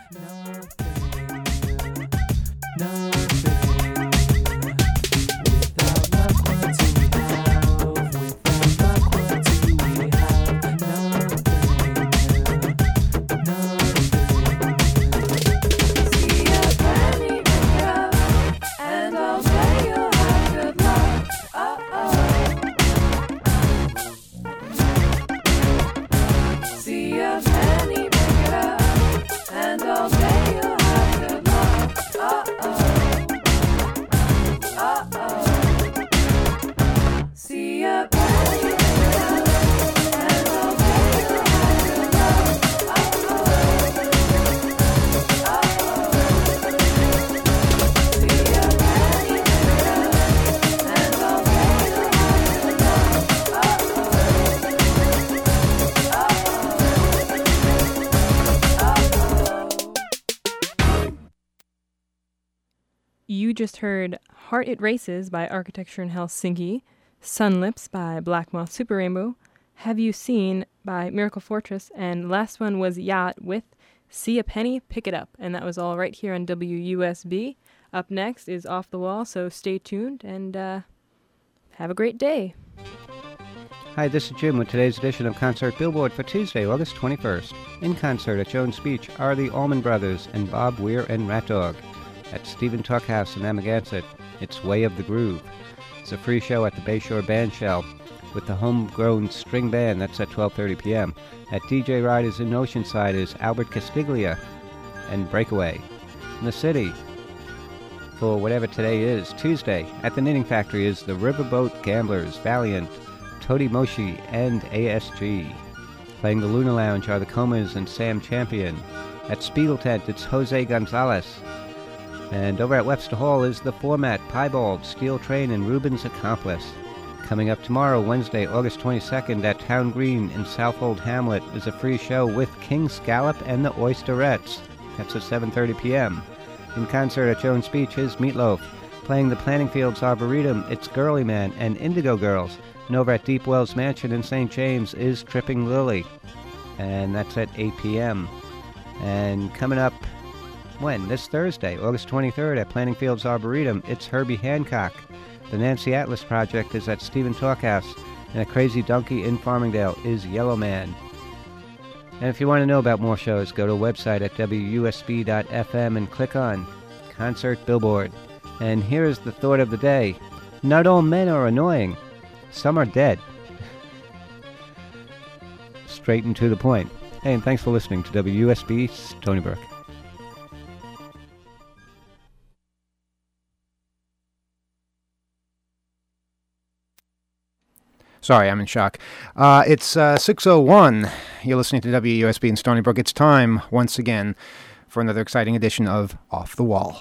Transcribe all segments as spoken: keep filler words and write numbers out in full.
You just heard Heart It Races by Architecture in Helsinki, Sun Lips by Black Moth Super Rainbow, Have You Seen by Miracle Fortress, and last one was Yacht with See a Penny, Pick It Up. And that was all right here on W U S B. Up next is Off the Wall, so stay tuned and uh, have a great day. Hi, this is Jim with today's edition of Concert Billboard for Tuesday, August twenty-first. In concert at Jones Beach are the Allman Brothers and Bob Weir and Rat Dog. At Stephen Tuck House in Amagansett, it's Way of the Groove. It's a free show at the Bayshore Bandshell with the homegrown string band. That's at twelve thirty p.m. At D J Riders in Oceanside is Albert Castiglia and Breakaway. In the city, for whatever today is, Tuesday, at the Knitting Factory is the Riverboat Gamblers, Valiant, Todi Moshi, and A S G. Playing the Luna Lounge are the Comas and Sam Champion. At Spiegel Tent, it's Jose Gonzalez. And over at Webster Hall is The Format, Piebald, Steel Train, and Ruben's Accomplice. Coming up tomorrow, Wednesday, August twenty-second, at Town Green in Southold Hamlet is a free show with King Scallop and the Oysterettes. That's at seven thirty p.m. In concert at Jones Beach is Meatloaf. Playing the Planting Fields Arboretum, it's Girly Man and Indigo Girls. And over at Deep Wells Mansion in Saint James is Tripping Lily. And that's at eight p.m. And coming up, when? This Thursday, August twenty-third, at Planting Fields Arboretum, it's Herbie Hancock. The Nancy Atlas Project is at Stephen Talkhouse, and at Crazy Donkey in Farmingdale is Yellow Man. And if you want to know about more shows, go to the website at W U S B dot F M and click on Concert Billboard. And here is the thought of the day. Not all men are annoying. Some are dead. Straight and to the point. Hey, and thanks for listening to W U S B Stony Brook. Sorry, I'm in shock. Uh, it's uh, six oh one. You're listening to W U S B in Stony Brook. It's time, once again, for another exciting edition of Off the Wall.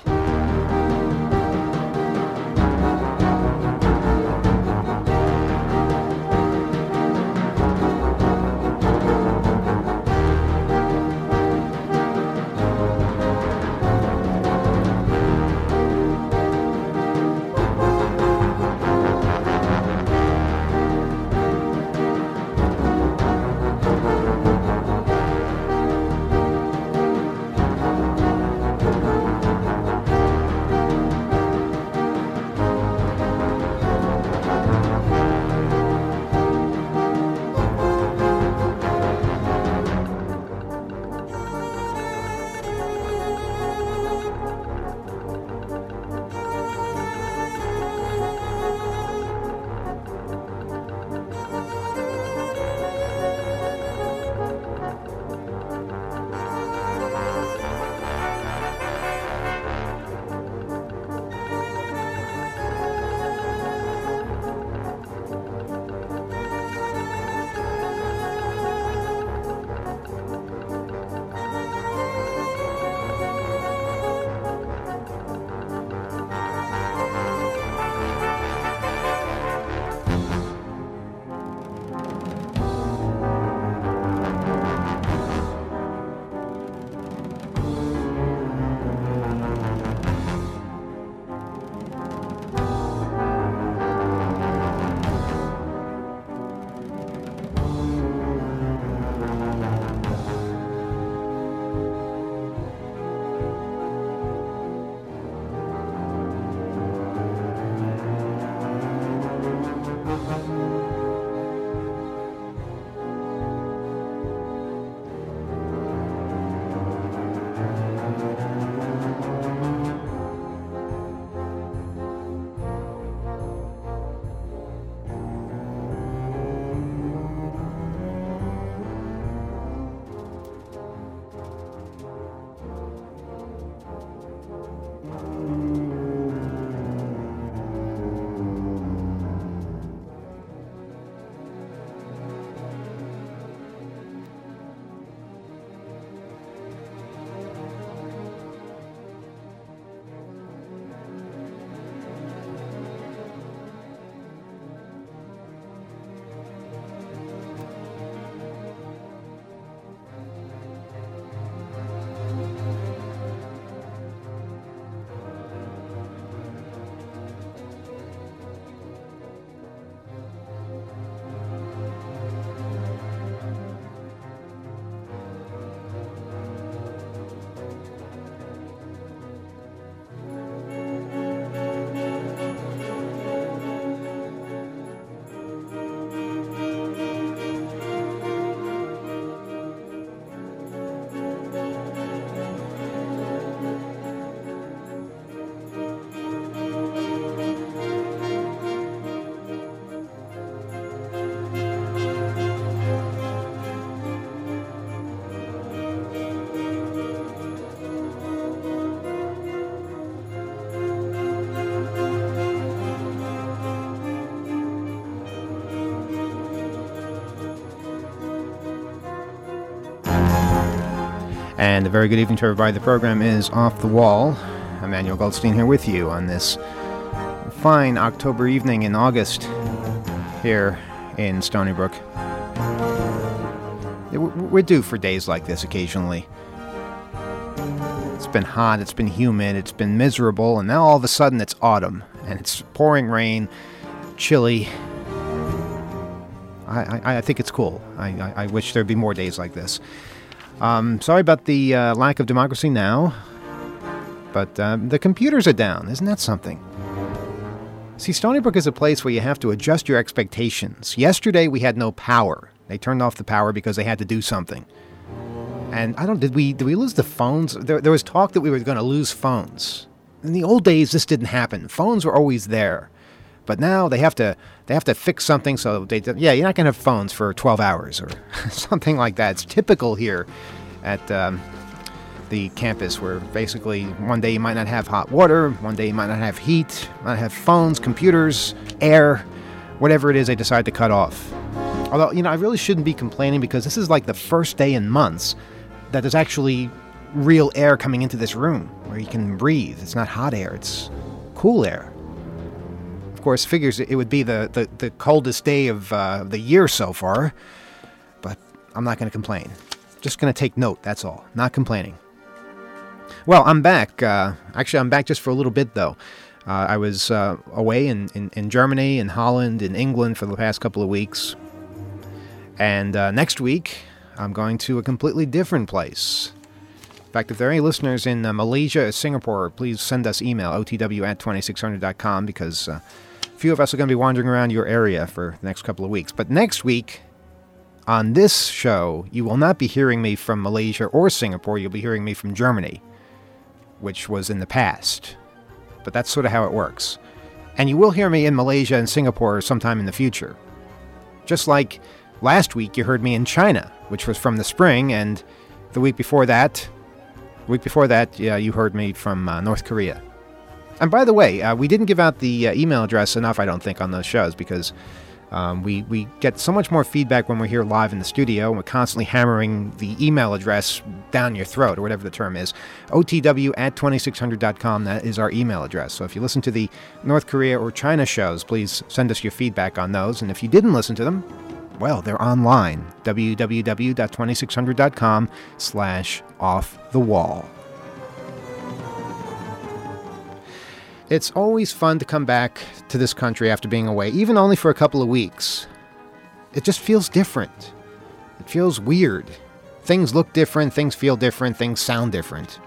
And a very good evening to everybody. The program is Off the Wall. Emmanuel Goldstein here with you on this fine October evening in August here in Stony Brook. We're due for days like this occasionally. It's been hot, it's been humid, it's been miserable, and now all of a sudden it's autumn, and it's pouring rain, chilly. I, I, I think it's cool. I, I, I wish there'd be more days like this. Um, sorry about the uh, lack of democracy now, but um, the computers are down. Isn't that something? See, Stony Brook is a place where you have to adjust your expectations. Yesterday we had no power. They turned off the power because they had to do something. And I don't, did we did we lose the phones? There, there was talk that we were going to lose phones. In the old days, this didn't happen. Phones were always there. But now they have to they have to fix something, so they yeah you're not gonna have phones for twelve hours or something like that. It's typical here at um, the campus, where basically one day you might not have hot water, one day you might not have heat, might not have phones, computers, air, whatever it is they decide to cut off. Although, you know, I really shouldn't be complaining, because this is like the first day in months that there's actually real air coming into this room where you can breathe. It's not hot air, it's cool air. Of course, figures it would be the, the, the coldest day of uh, the year so far, but I'm not going to complain. Just going to take note, that's all. Not complaining. Well, I'm back. Uh, actually, I'm back just for a little bit, though. Uh, I was uh, away in, in, in Germany, in Holland, in England for the past couple of weeks. And uh, next week, I'm going to a completely different place. In fact, if there are any listeners in uh, Malaysia or Singapore, please send us email, o t w at twenty-six hundred dot com, because uh, a few of us are going to be wandering around your area for the next couple of weeks. But next week, on this show, you will not be hearing me from Malaysia or Singapore. You'll be hearing me from Germany, which was in the past. But that's sort of how it works. And you will hear me in Malaysia and Singapore sometime in the future. Just like last week, you heard me in China, which was from the spring, and the week before that, the week before that, yeah, you heard me from uh, North Korea. And by the way, uh, we didn't give out the uh, email address enough, I don't think, on those shows, because um, we, we get so much more feedback when we're here live in the studio, and we're constantly hammering the email address down your throat, or whatever the term is. O T W at twenty-six hundred dot com, that is our email address. So if you listen to the North Korea or China shows, please send us your feedback on those. And if you didn't listen to them, well, they're online. w w w dot twenty-six hundred dot com slash off the wall. It's always fun to come back to this country after being away, even only for a couple of weeks. It just feels different. It feels weird. Things look different, things feel different, things sound different.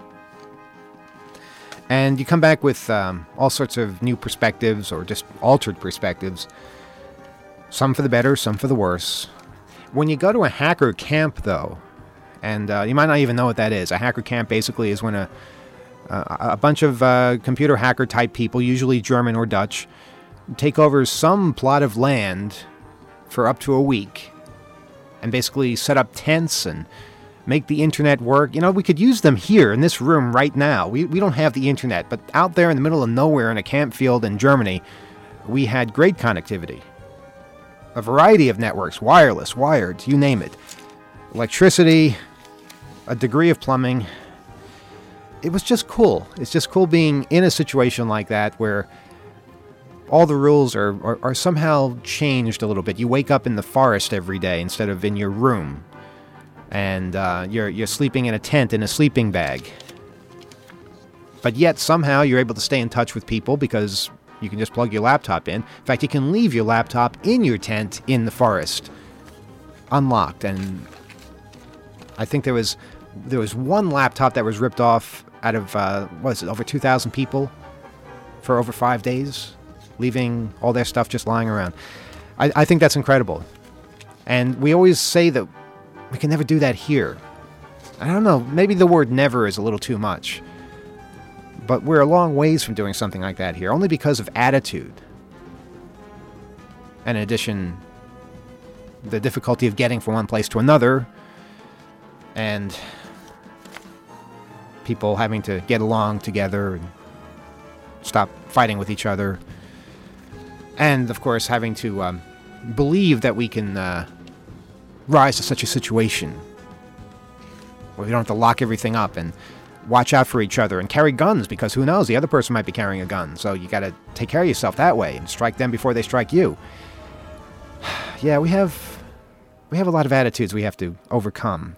And you come back with um, all sorts of new perspectives, or just altered perspectives. Some for the better, some for the worse. When you go to a hacker camp, though, and uh, you might not even know what that is. A hacker camp basically is when a uh, a bunch of uh, computer hacker type people, usually German or Dutch, take over some plot of land for up to a week and basically set up tents and make the internet work. You know, we could use them here in this room right now. We we don't have the internet, but out there in the middle of nowhere in a camp field in Germany, we had great connectivity. A variety of networks, wireless, wired, you name it. Electricity, a degree of plumbing. It was just cool. It's just cool being in a situation like that where all the rules are, are, are somehow changed a little bit. You wake up in the forest every day instead of in your room. And uh, you're, you're sleeping in a tent in a sleeping bag. But yet somehow you're able to stay in touch with people because you can just plug your laptop in. In fact, you can leave your laptop in your tent in the forest, unlocked. And I think there was there was one laptop that was ripped off out of, uh, what is it, over two thousand people for over five days, leaving all their stuff just lying around. I, I think that's incredible. And we always say that we can never do that here. I don't know, maybe the word never is a little too much. But we're a long ways from doing something like that here, only because of attitude. And in addition, the difficulty of getting from one place to another, and people having to get along together and stop fighting with each other. And, of course, having to um, believe that we can uh, rise to such a situation. where we don't have to lock everything up and watch out for each other and carry guns, because who knows, the other person might be carrying a gun. So you got to take care of yourself that way and strike them before they strike you. Yeah, we have we have a lot of attitudes we have to overcome.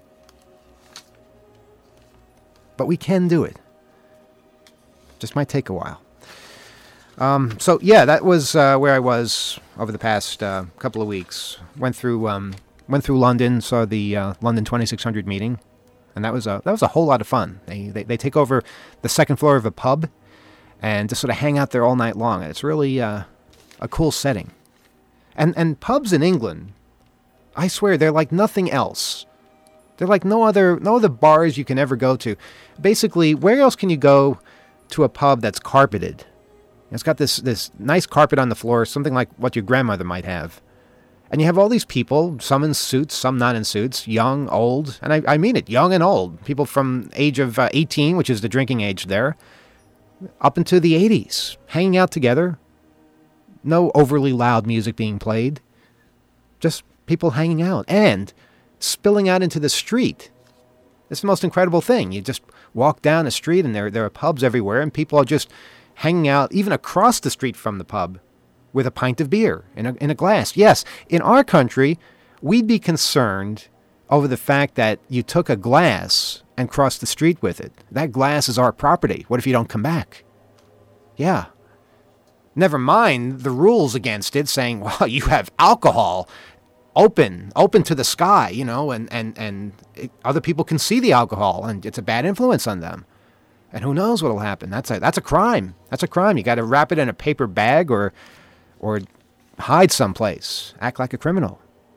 But we can do it. Just might take a while. Um, so yeah, that was uh, where I was over the past uh, couple of weeks. Went through um, went through London, saw the uh, London twenty-six hundred meeting, and that was a that was a whole lot of fun. They, they they take over the second floor of a pub, and just sort of hang out there all night long. And it's really uh, a cool setting. And and pubs in England, I swear, they're like nothing else. They're like no other no other bars you can ever go to. Basically, where else can you go to a pub that's carpeted? It's got this, this nice carpet on the floor, something like what your grandmother might have. And you have all these people, some in suits, some not in suits, young, old, and I, I mean it, young and old. People from age of uh, eighteen, which is the drinking age there, up into the eighties, hanging out together. No overly loud music being played. Just people hanging out and spilling out into the street. It's the most incredible thing. You just walk down the street and there, there are pubs everywhere, and people are just hanging out even across the street from the pub with a pint of beer in a, in a glass. Yes, in our country, we'd be concerned over the fact that you took a glass and crossed the street with it. That glass is our property. What if you don't come back? Yeah. Never mind the rules against it, saying, well, you have alcohol open, open to the sky, you know, and, and, and it, other people can see the alcohol, and it's a bad influence on them. And who knows what'll happen? That's a that's a crime. That's a crime. You got to wrap it in a paper bag or or hide someplace. Act like a criminal.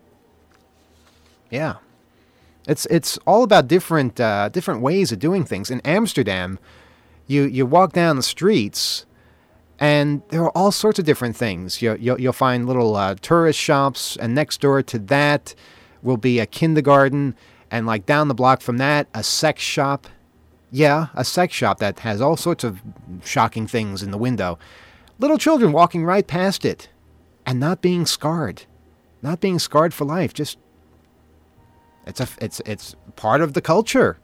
Yeah, it's it's all about different uh, different ways of doing things. In Amsterdam, you you walk down the streets, and there are all sorts of different things. You you'll, you'll find little uh, tourist shops, and next door to that will be a kindergarten, and like down the block from that, a sex shop. Yeah, a sex shop that has all sorts of shocking things in the window. Little children walking right past it and not being scarred. Not being scarred for life. Just, it's a, it's, it's part of the culture.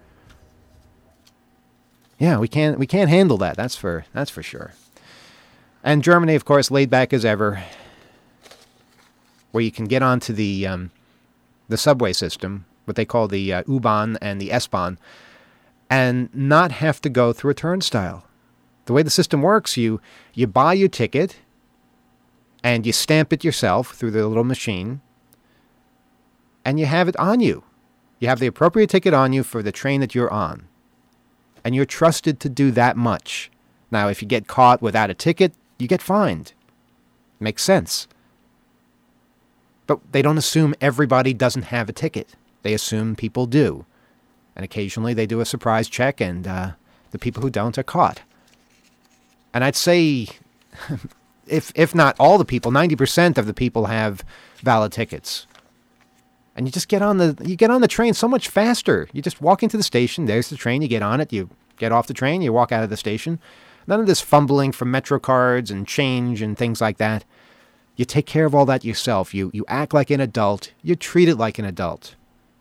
Yeah, we can't, we can't handle that. That's for, that's for sure. And Germany, of course, laid back as ever, where you can get onto the, um, the subway system, what they call the uh, U-Bahn and the S-Bahn, and not have to go through a turnstile. The way the system works, you you buy your ticket, and you stamp it yourself through the little machine, and you have it on you. You have the appropriate ticket on you for the train that you're on. And you're trusted to do that much. Now, if you get caught without a ticket, you get fined. Makes sense. But they don't assume everybody doesn't have a ticket. They assume people do. And occasionally they do a surprise check, and uh, the people who don't are caught. And I'd say, if if not all the people, ninety percent of the people have valid tickets. And you just get on the you get on the train so much faster. You just walk into the station. There's the train. You get on it. You get off the train. You walk out of the station. None of this fumbling for Metro cards and change and things like that. You take care of all that yourself. You you act like an adult. You treat it like an adult.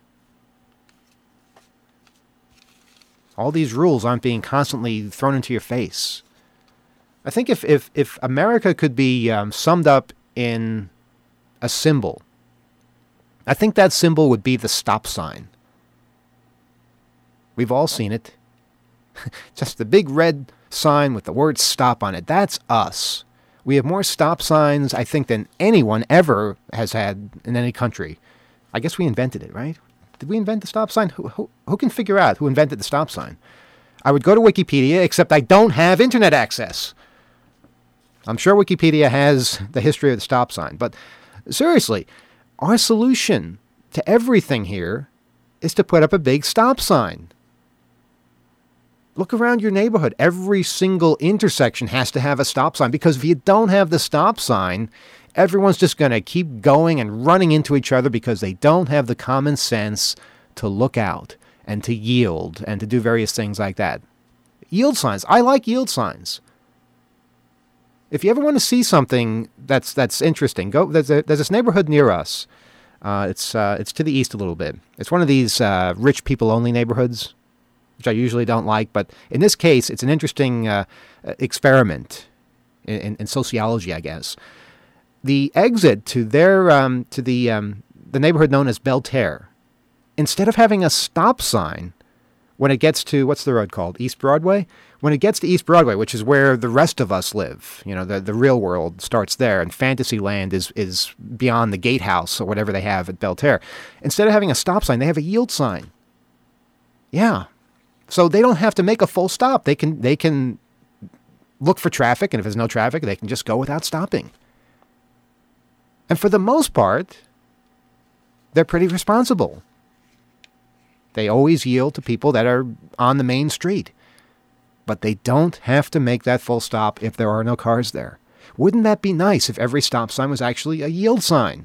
All these rules aren't being constantly thrown into your face. I think if, if, if America could be um, summed up in a symbol, I think that symbol would be the stop sign. We've all seen it. Just the big red sign with the word stop on it. That's us. We have more stop signs, I think, than anyone ever has had in any country. I guess we invented it, right? Did we invent the stop sign? Who, who, who can figure out who invented the stop sign? I would go to Wikipedia, except I don't have internet access. I'm sure Wikipedia has the history of the stop sign. But seriously, our solution to everything here is to put up a big stop sign. Look around your neighborhood. Every single intersection has to have a stop sign, because if you don't have the stop sign, everyone's just going to keep going and running into each other because they don't have the common sense to look out and to yield and to do various things like that. Yield signs. I like yield signs. If you ever want to see something that's that's interesting, go. There's, a, there's this neighborhood near us. Uh, it's uh, it's to the east a little bit. It's one of these uh, rich people-only neighborhoods, which I usually don't like. But in this case, it's an interesting uh, experiment in, in, in sociology, I guess. The exit to their um, to the um, the neighborhood known as Belterre, instead of having a stop sign when it gets to, what's the road called? East Broadway? When it gets to East Broadway, which is where the rest of us live, you know, the the real world starts there, and Fantasyland is is beyond the gatehouse or whatever they have at Belterre. Instead of having a stop sign, they have a yield sign. Yeah. So they don't have to make a full stop. They can they can look for traffic, and if there's no traffic, they can just go without stopping. And for the most part, they're pretty responsible. They always yield to people that are on the main street. But they don't have to make that full stop if there are no cars there. Wouldn't that be nice if every stop sign was actually a yield sign?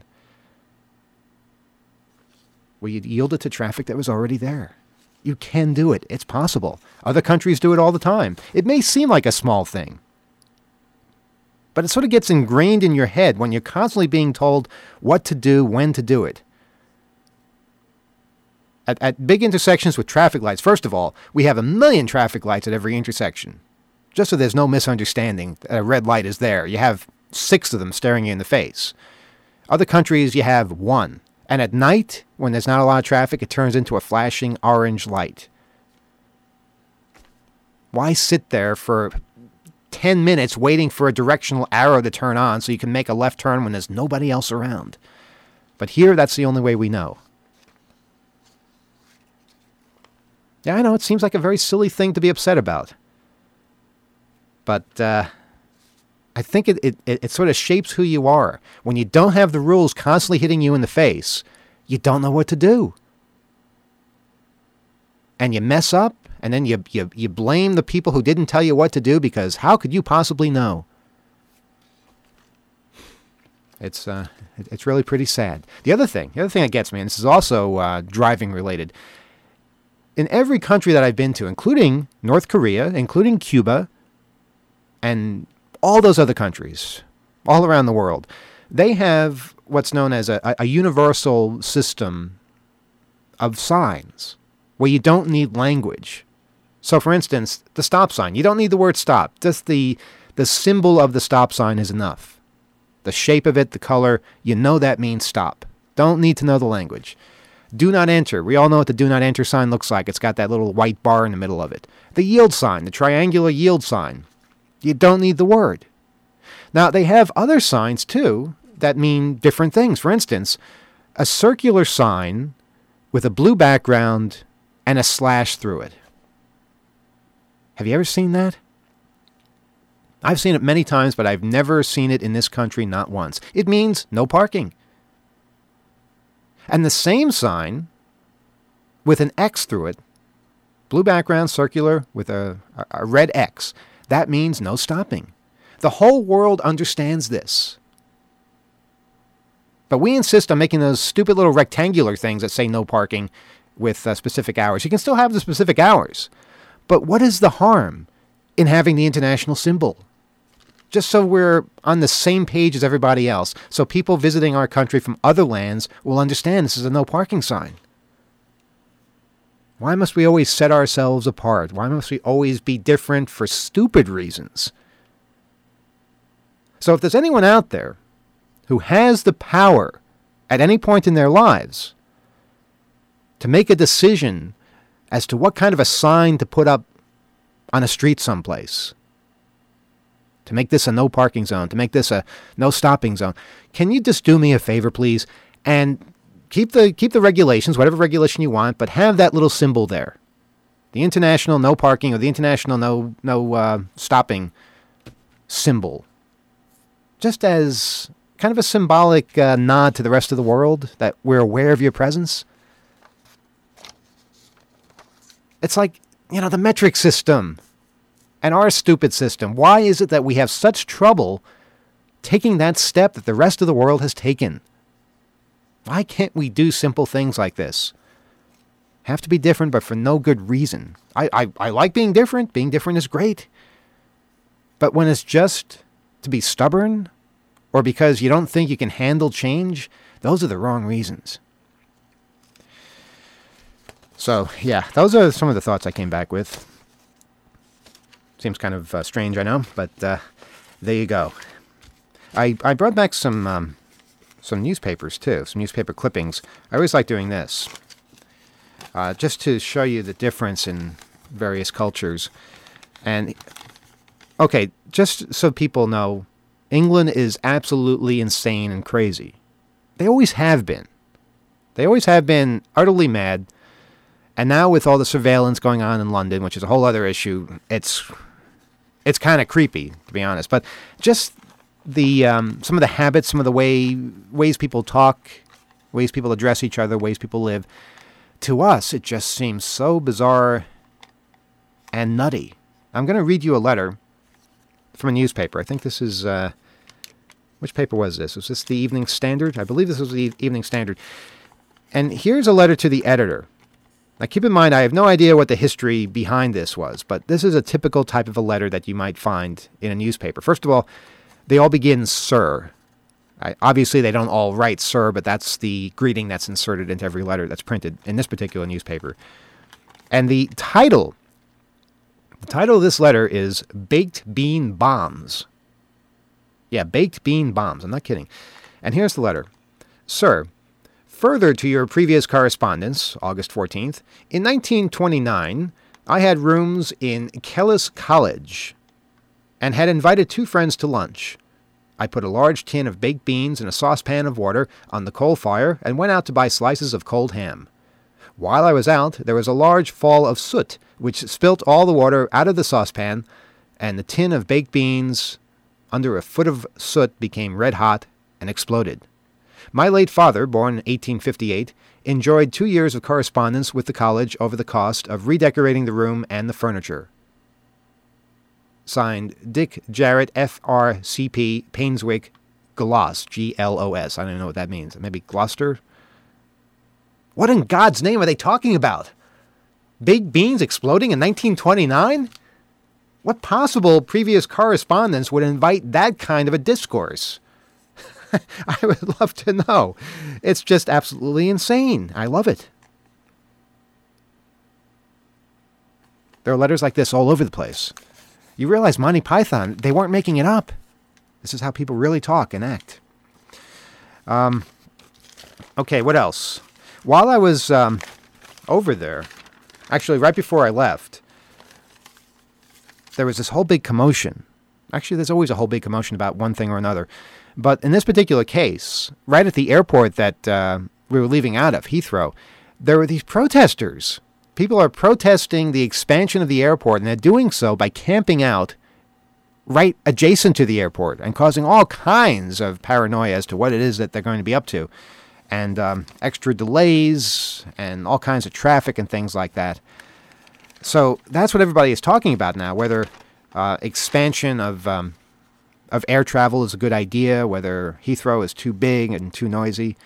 Well, you'd yield it to traffic that was already there. You can do it. It's possible. Other countries do it all the time. It may seem like a small thing, but it sort of gets ingrained in your head when you're constantly being told what to do, when to do it. At, at big intersections with traffic lights, first of all, we have a million traffic lights at every intersection. Just so there's no misunderstanding, a red light is there. You have six of them staring you in the face. Other countries, you have one. And at night, when there's not a lot of traffic, it turns into a flashing orange light. Why sit there for ten minutes waiting for a directional arrow to turn on so you can make a left turn when there's nobody else around? But here, that's the only way we know. Yeah, I know, it seems like a very silly thing to be upset about. But uh, I think it, it, it sort of shapes who you are. When you don't have the rules constantly hitting you in the face, you don't know what to do. And you mess up, and then you, you, you blame the people who didn't tell you what to do, because how could you possibly know? It's uh, it's really pretty sad. The other thing, the other thing that gets me, and this is also uh, driving related, in every country that I've been to, including North Korea, including Cuba, and all those other countries, all around the world, they have what's known as a, a universal system of signs where you don't need language. So, for instance, the stop sign, you don't need the word stop. Just the, the symbol of the stop sign is enough. The shape of it, the color, you know that means stop. Don't need to know the language. Do not enter. We all know what the do not enter sign looks like. It's got that little white bar in the middle of it. The yield sign, the triangular yield sign. You don't need the word. Now, they have other signs, too, that mean different things. For instance, a circular sign with a blue background and a slash through it. Have you ever seen that? I've seen it many times, but I've never seen it in this country, not once. It means no parking. And the same sign with an X through it, blue background, circular, with a, a red X, that means no stopping. The whole world understands this. But we insist on making those stupid little rectangular things that say no parking with uh, specific hours. You can still have the specific hours. But what is the harm in having the international symbol? Just so we're on the same page as everybody else, so people visiting our country from other lands will understand this is a no parking sign. Why must we always set ourselves apart? Why must we always be different for stupid reasons? So if there's anyone out there who has the power at any point in their lives to make a decision as to what kind of a sign to put up on a street someplace, to make this a no parking zone, to make this a no stopping zone, can you just do me a favor, please, and keep the keep the regulations, whatever regulation you want, but have that little symbol there, the international no parking or the international no no uh, stopping symbol, just as kind of a symbolic uh, nod to the rest of the world that we're aware of your presence. It's like, you know, the metric system and our stupid system. Why is it that we have such trouble taking that step that the rest of the world has taken? Why can't we do simple things like this? Have to be different, but for no good reason. I, I, I like being different. Being different is great. But when it's just to be stubborn or because you don't think you can handle change, those are the wrong reasons. So, yeah, those are some of the thoughts I came back with. Seems kind of uh, strange, I know, but uh, there you go. I, I brought back some um, some newspapers, too, some newspaper clippings. I always like doing this, uh, just to show you the difference in various cultures. And, okay, just so people know, England is absolutely insane and crazy. They always have been. They always have been utterly mad. And now with all the surveillance going on in London, which is a whole other issue, it's it's kind of creepy, to be honest. But just the um, some of the habits, some of the way ways people talk, ways people address each other, ways people live, to us, it just seems so bizarre and nutty. I'm going to read you a letter from a newspaper. I think this is... Uh, which paper was this? Was this the Evening Standard? I believe this was the Evening Standard. And here's a letter to the editor. Now, keep in mind, I have no idea what the history behind this was, but this is a typical type of a letter that you might find in a newspaper. First of all, they all begin Sir. I, obviously, they don't all write Sir, but that's the greeting that's inserted into every letter that's printed in this particular newspaper. And the title, the title of this letter is Baked Bean Bombs. Yeah, Baked Bean Bombs. I'm not kidding. And here's the letter. Sir, further to your previous correspondence, August fourteenth, in nineteen twenty-nine, I had rooms in Kellis College and had invited two friends to lunch. I put a large tin of baked beans in a saucepan of water on the coal fire and went out to buy slices of cold ham. While I was out, there was a large fall of soot, which spilt all the water out of the saucepan, and the tin of baked beans, under a foot of soot, became red hot and exploded. My late father, born in eighteen fifty-eight, enjoyed two years of correspondence with the college over the cost of redecorating the room and the furniture. Signed, Dick Jarrett, F R C P, Painswick, Gloss, G L O S. I don't even know what that means. Maybe Gloucester? What in God's name are they talking about? Baked beans exploding in nineteen twenty-nine? What possible previous correspondence would invite that kind of a discourse? I would love to know. It's just absolutely insane. I love it. There are letters like this all over the place. You realize Monty Python, they weren't making it up. This is how people really talk and act. Um, okay, what else? While I was um, over there, actually right before I left, there was this whole big commotion. Actually, there's always a whole big commotion about one thing or another. But in this particular case, right at the airport that uh, we were leaving out of, Heathrow, there were these protesters. People are protesting the expansion of the airport, and they're doing so by camping out right adjacent to the airport and causing all kinds of paranoia as to what it is that they're going to be up to. And um, extra delays and all kinds of traffic and things like that. So that's what everybody is talking about now, whether uh, expansion of... Um, of air travel is a good idea, whether Heathrow is too big and too noisy.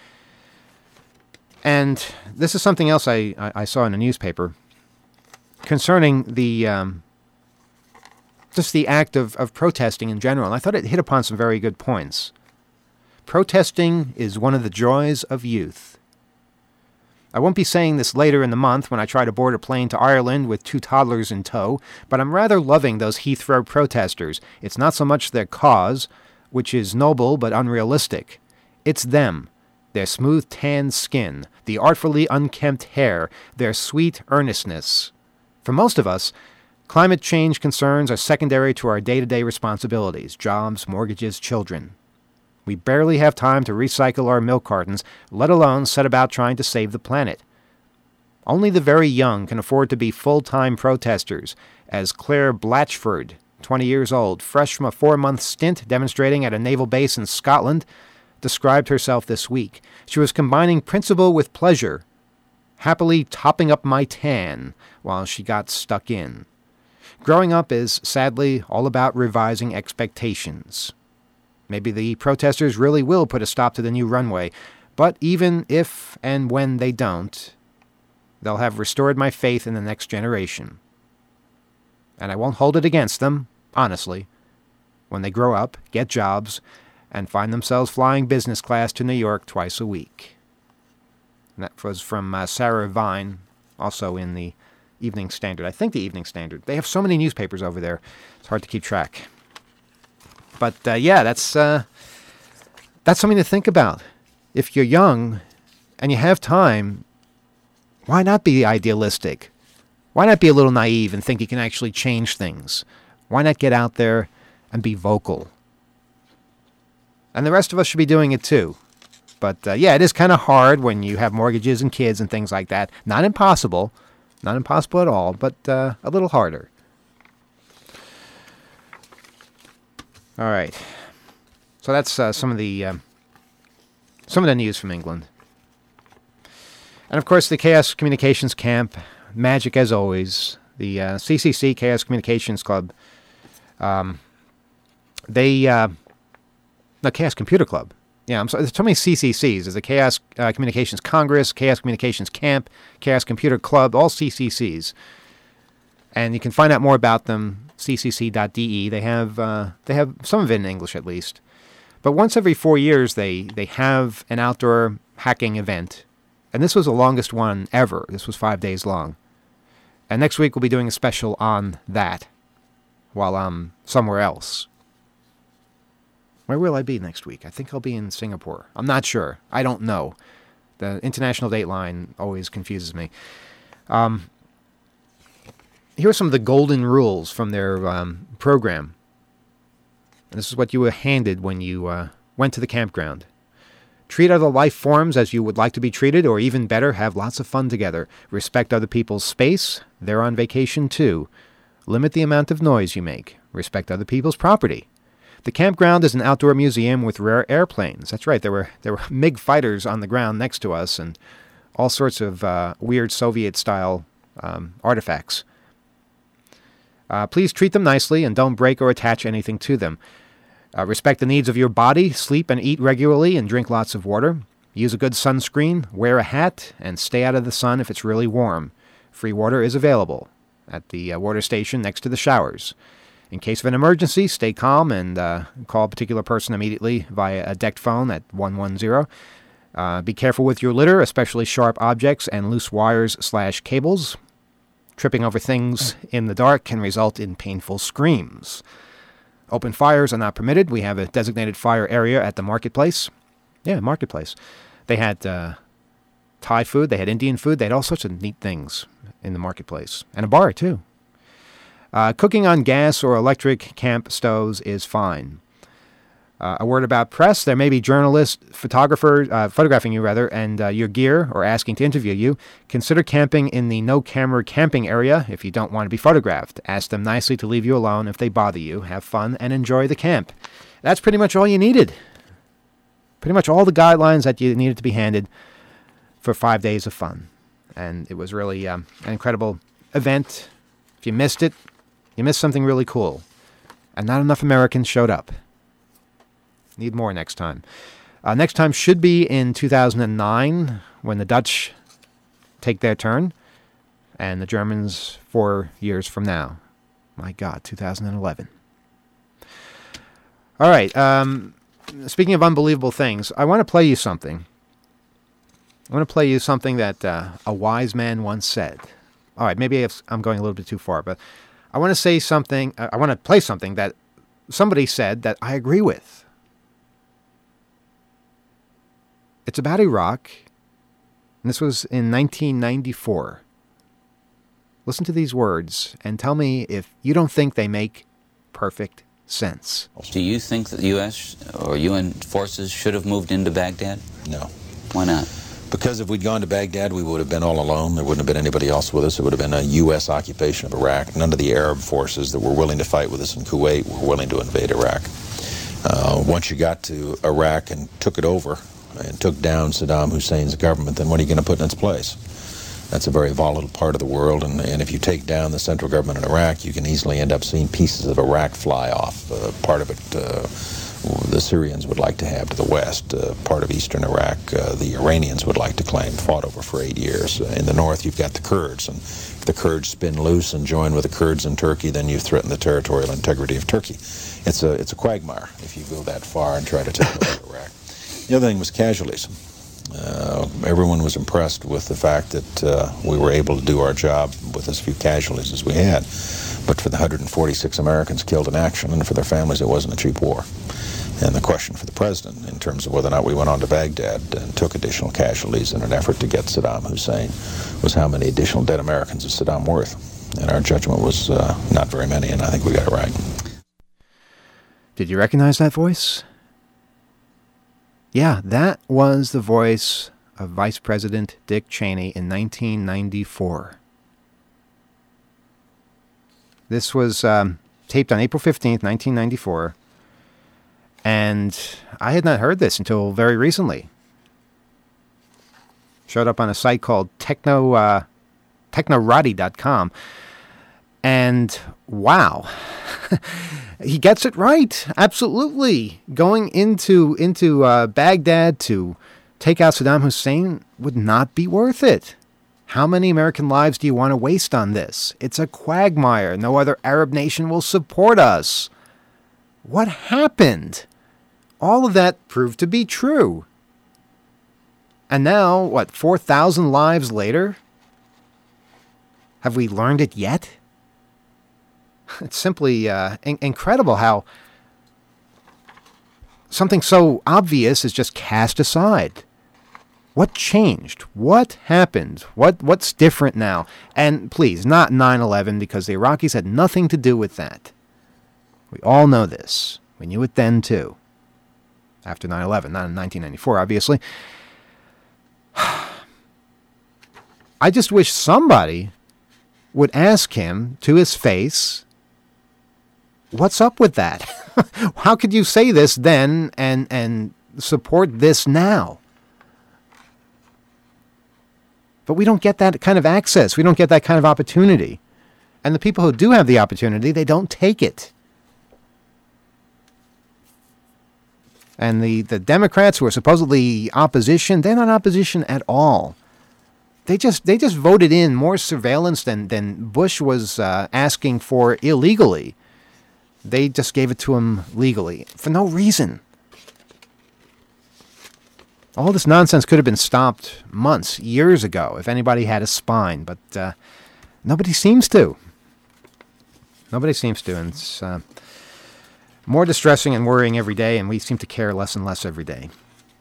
And this is something else I, I, I saw in a newspaper concerning the um, just the act of, of protesting in general. And I thought it hit upon some very good points. Protesting is one of the joys of youth. I won't be saying this later in the month when I try to board a plane to Ireland with two toddlers in tow, but I'm rather loving those Heathrow protesters. It's not so much their cause, which is noble but unrealistic. It's them, their smooth tanned skin, the artfully unkempt hair, their sweet earnestness. For most of us, climate change concerns are secondary to our day-to-day responsibilities, jobs, mortgages, children. We barely have time to recycle our milk cartons, let alone set about trying to save the planet. Only the very young can afford to be full-time protesters, as Claire Blatchford, twenty years old, fresh from a four-month stint demonstrating at a naval base in Scotland, described herself this week. She was combining principle with pleasure, happily topping up my tan while she got stuck in. Growing up is, sadly, all about revising expectations. Maybe the protesters really will put a stop to the new runway, but even if and when they don't, they'll have restored my faith in the next generation. And I won't hold it against them, honestly. When they grow up, get jobs, and find themselves flying business class to New York twice a week. And that was from uh, Sarah Vine, also in the Evening Standard. I think the Evening Standard. They have so many newspapers over there, it's hard to keep track. But uh, yeah, that's uh, that's something to think about. If you're young and you have time, why not be idealistic? Why not be a little naive and think you can actually change things? Why not get out there and be vocal? And the rest of us should be doing it too. But uh, yeah, it is kind of hard when you have mortgages and kids and things like that. Not impossible. Not impossible at all, but uh, a little harder. All right. So that's uh, some of the uh, some of the news from England. And of course, the Chaos Communications Camp, magic as always. The uh, C C C, Chaos Communications Club, um, they, uh, the Chaos Computer Club. Yeah, I'm sorry, there's so many C C Cs. There's the Chaos uh, Communications Congress, Chaos Communications Camp, Chaos Computer Club, all C C Cs. And you can find out more about them, c c c dot d e. They have uh, they have some of it in English at least. But once every four years, they, they have an outdoor hacking event. And this was the longest one ever. This was five days long. And next week we'll be doing a special on that while I'm somewhere else. Where will I be next week? I think I'll be in Singapore. I'm not sure. I don't know. The international date line always confuses me. Um, here are some of the golden rules from their um, program. And this is what you were handed when you uh, went to the campground. Treat other life forms as you would like to be treated, or even better, have lots of fun together. Respect other people's space. They're on vacation too. Limit the amount of noise you make. Respect other people's property. The campground is an outdoor museum with rare airplanes. That's right, there were there were MiG fighters on the ground next to us and all sorts of uh, weird Soviet-style um, artifacts. Uh, please treat them nicely and don't break or attach anything to them. Uh, respect the needs of your body, sleep and eat regularly, and drink lots of water. Use a good sunscreen, wear a hat, and stay out of the sun if it's really warm. Free water is available at the uh, water station next to the showers. In case of an emergency, stay calm and uh, call a particular person immediately via a decked phone at one one zero. Uh, be careful with your litter, especially sharp objects and loose wires slash cables. Tripping over things in the dark can result in painful screams. Open fires are not permitted. We have a designated fire area at the marketplace. Yeah, marketplace. They had uh, Thai food. They had Indian food. They had all sorts of neat things in the marketplace. And a bar, too. Uh, cooking on gas or electric camp stoves is fine. Uh, a word about press. There may be journalists, photographers, uh, photographing you, rather, and uh, your gear, or asking to interview you. Consider camping in the no-camera camping area if you don't want to be photographed. Ask them nicely to leave you alone if they bother you. Have fun and enjoy the camp. That's pretty much all you needed. Pretty much all the guidelines that you needed to be handed for five days of fun. And it was really um, an incredible event. If you missed it, you missed something really cool. And not enough Americans showed up. Need more next time. Uh, next time should be in two thousand nine when the Dutch take their turn. And the Germans four years from now. My God, two thousand eleven. All right. Um, speaking of unbelievable things, I want to play you something. I want to play you something that uh, a wise man once said. All right, maybe I'm going a little bit too far, but I want to say something, I want to play something that somebody said that I agree with. It's about Iraq, and this was in nineteen ninety-four. Listen to these words and tell me if you don't think they make perfect sense. Do you think that the U S or U N forces should have moved into Baghdad? No. Why not? Because if we'd gone to Baghdad, we would have been all alone. There wouldn't have been anybody else with us. It would have been a U S occupation of Iraq. None of the Arab forces that were willing to fight with us in Kuwait were willing to invade Iraq. Uh, once you got to Iraq and took it over and took down Saddam Hussein's government, then what are you going to put in its place? That's a very volatile part of the world, and, and if you take down the central government in Iraq, you can easily end up seeing pieces of Iraq fly off. Uh, part of it uh, the Syrians would like to have to the west, uh, part of eastern Iraq, uh, the Iranians would like to claim, fought over for eight years. Uh, in the north, you've got the Kurds, and if the Kurds spin loose and join with the Kurds in Turkey, then you threaten the territorial integrity of Turkey. It's a, it's a quagmire if you go that far and try to take over Iraq. The other thing was casualties. Uh, everyone was impressed with the fact that uh, we were able to do our job with as few casualties as we had. But for the one hundred forty-six Americans killed in action and for their families, it wasn't a cheap war. And the question for the president in terms of whether or not we went on to Baghdad and took additional casualties in an effort to get Saddam Hussein was how many additional dead Americans is Saddam worth? And our judgment was uh, not very many, and I think we got it right. Did you recognize that voice? Yeah, that was the voice of Vice President Dick Cheney in nineteen ninety-four. This was um, taped on April fifteenth, nineteen ninety-four, and I had not heard this until very recently. Showed up on a site called Techno, uh, technorati dot com, and wow, he gets it right. Absolutely. Going into into uh, Baghdad to take out Saddam Hussein would not be worth it. How many American lives do you want to waste on this? It's a quagmire. No other Arab nation will support us. What happened? All of that proved to be true. And now, what, four thousand lives later? Have we learned it yet? It's simply uh, in- incredible how something so obvious is just cast aside. What changed? What happened? What What's different now? And please, not nine eleven, because the Iraqis had nothing to do with that. We all know this. We knew it then, too. After nine eleven, not in nineteen ninety-four, obviously. I just wish somebody would ask him to his face, what's up with that? How could you say this then and and support this now? But we don't get that kind of access. We don't get that kind of opportunity. And the people who do have the opportunity, they don't take it. And the, the Democrats who are supposedly opposition, they're not opposition at all. They just they just voted in more surveillance than, than Bush was uh, asking for illegally. They just gave it to him legally for no reason. All this nonsense could have been stopped months, years ago, if anybody had a spine, but uh, nobody seems to. Nobody seems to, and it's uh, more distressing and worrying every day, and we seem to care less and less every day.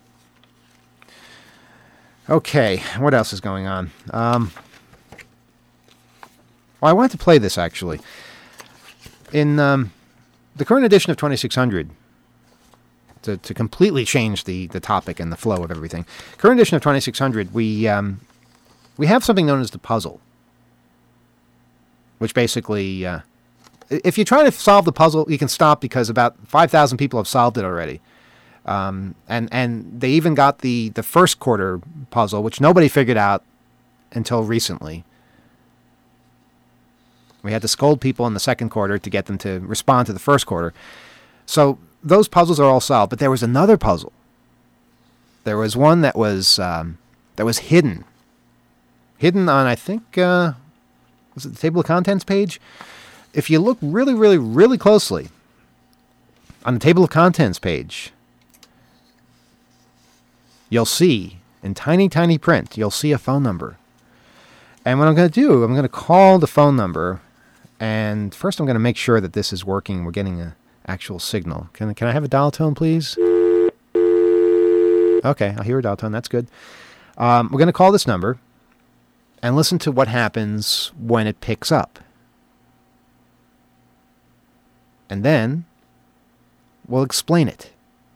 Okay, what else is going on? Um, well, I wanted to play this, actually. In um, the current edition of twenty-six hundred, to, to completely change the, the topic and the flow of everything, current edition of twenty-six hundred, we um, we have something known as the puzzle, which basically, uh, if you try to solve the puzzle, you can stop because about five thousand people have solved it already. Um, and, and they even got the, the first quarter puzzle, which nobody figured out until recently. We had to scold people in the second quarter to get them to respond to the first quarter. So those puzzles are all solved. But there was another puzzle. There was one that was um, that was hidden. Hidden on, I think, uh, was it the table of contents page? If you look really, really, really closely on the table of contents page, you'll see, in tiny, tiny print, you'll see a phone number. And what I'm going to do, I'm going to call the phone number. And first I'm going to make sure that this is working. We're getting an actual signal. Can, can I have a dial tone, please? Okay, I hear a dial tone. That's good. Um, we're going to call this number and listen to what happens when it picks up. And then we'll explain it.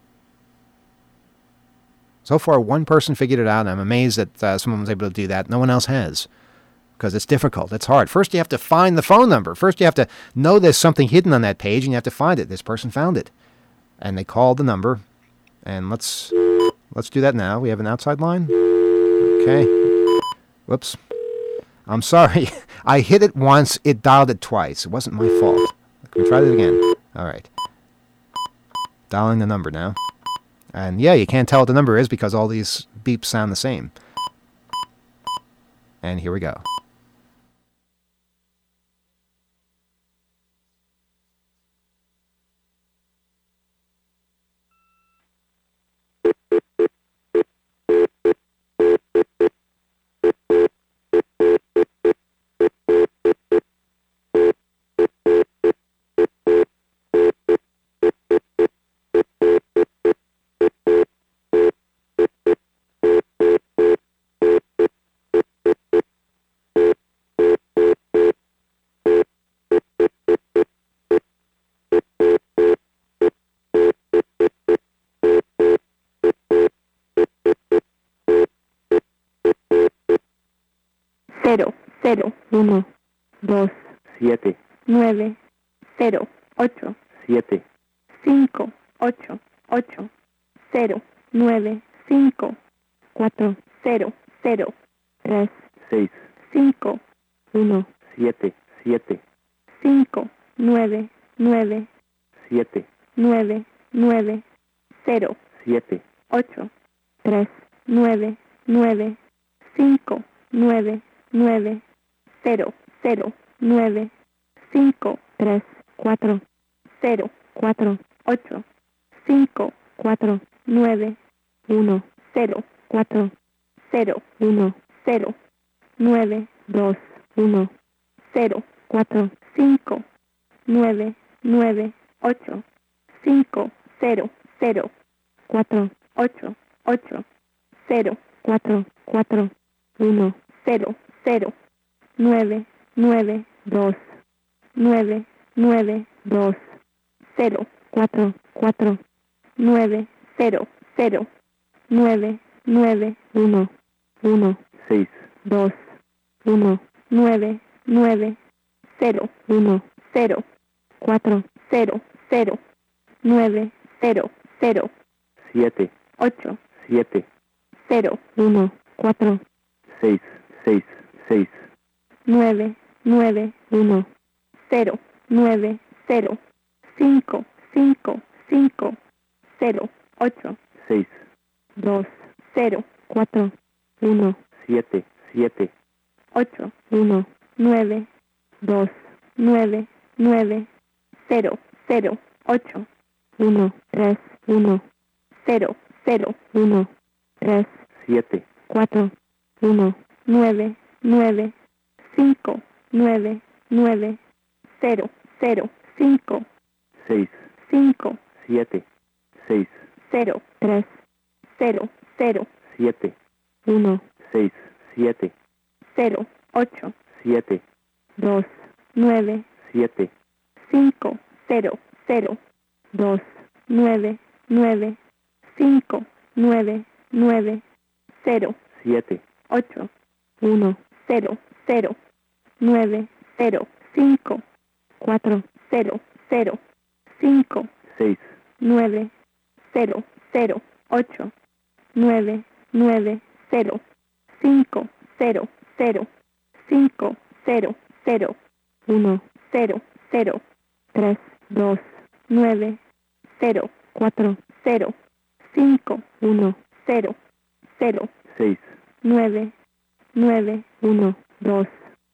So far, one person figured it out, and I'm amazed that uh, someone was able to do that. No one else has, because it's difficult. It's hard. First, you have to find the phone number. First, you have to know there's something hidden on that page, and you have to find it. This person found it, and they called the number. And let's let's do that now. We have an outside line. Okay. Whoops. I'm sorry. I hit it once. It dialed it twice. It wasn't my fault. Can we try that again? All right. Dialing the number now. And yeah, you can't tell what the number is because all these beeps sound the same. And here we go. Cero, cero, uno, dos, siete, nueve, cero, ocho, siete, cinco, ocho, ocho, cero, nueve, cinco, cuatro, cero, cero, tres, seis, cinco, uno, siete, siete, cinco, nueve, nueve, siete, nueve, nueve, cero, siete, ocho, tres, nueve, nueve, cinco, nueve, nueve, cero, cero, nueve, cinco, tres, cuatro, cero, cuatro, ocho, cinco, cuatro, nueve, uno, cero, cuatro, cero, uno, cero, nueve, dos, uno, cero, cuatro, cinco, nueve, nueve, ocho, cinco, cero, cero, cuatro, ocho, ocho, cero, cuatro, cuatro, uno, cero, cero, nueve, nueve, dos, nueve, nueve, dos, cero, cuatro, cuatro, nueve, cero, cero, nueve, nueve, uno, uno, seis, dos, uno, nueve, nueve, cero, uno, cero, cuatro, cero, cero, nueve, cero, cero, siete, ocho, siete, cero, uno, cuatro, seis, seis, seis, nueve, nueve, uno, cero, nueve, cero, cinco, cinco, cinco, cero, ocho, seis, dos, cero, cuatro, uno, siete, siete, ocho, uno, nueve, dos, nueve, nueve, cero, cero, ocho, uno, tres, uno, cero, cero, uno, tres, siete, cuatro, uno, nueve, nueve, cinco, nueve, nueve, cero, cero, cinco, seis, cinco, siete, seis, cero, tres, cero, cero, siete, uno, seis, siete, cero, ocho, siete, dos, nueve, siete, cinco, cero, cero, dos, nueve, nueve, cinco, nueve, nueve, cero, siete, ocho, uno, cero, cero, nueve, cero, cinco, cuatro, cero, cero, cinco, seis, nueve, cero, cero, ocho, nueve, nueve, cero, cinco, cero, cero, cinco, cero, cero, uno, cero, cero, tres, dos, nueve, cero, cuatro, cero, cinco, uno, cero, cero, seis, nueve, nueve, uno, dos,